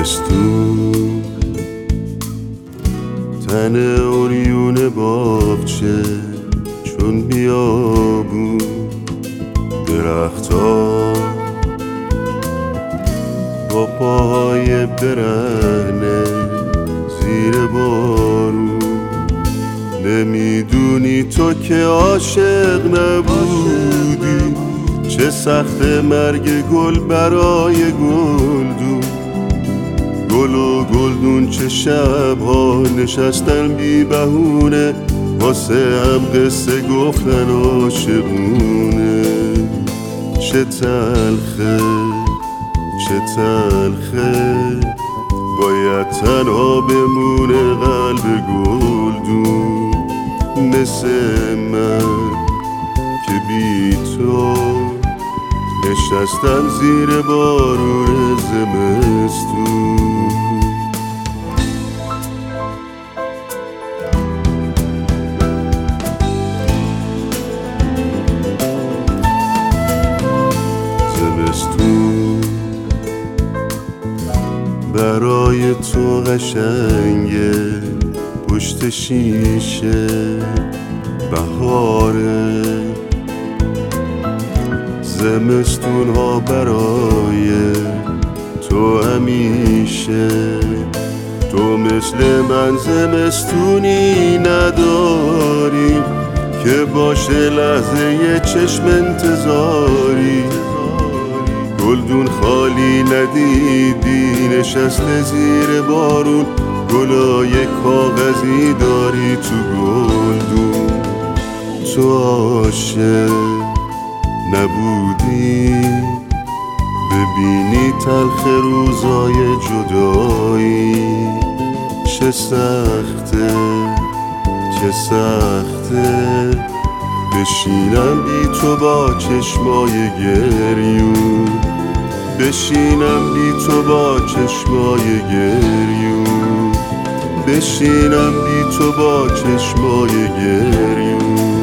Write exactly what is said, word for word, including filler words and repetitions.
زمستون تن اوریون باغچه چون بیابون، درخت‌ها با پاهای برهنه زیر بارون. نمیدونی تو که عاشق نبودی، چه سخت مرگ گل برای گلدون. گل و گلدون چه شبها نشستن بی بهونه، واسه هم قصه گفتن عاشقونه. چه تلخه چه تلخه باید تنها بمونه قلب گلدون، مثل من که بی تو نشستم زیر بارون زمستون. زمستون برای تو قشنگه، پشت شیشه بهاره. زمستون ها برای تو همیشه، تو مثل من زمستونی نداری که باشه لحظه یه چشم انتظاری. گلدون خالی ندیدی نشسته زیر بارون، گلای کاغذی داری تو گلدون. تو عاشق نبودی ببینی تلخ روزای جدایی. چه سخته چه سخته بشینم بی تو با چشمای گریون، بشینم بی تو با چشمای گریون، بشینم بی تو با چشمای گریون.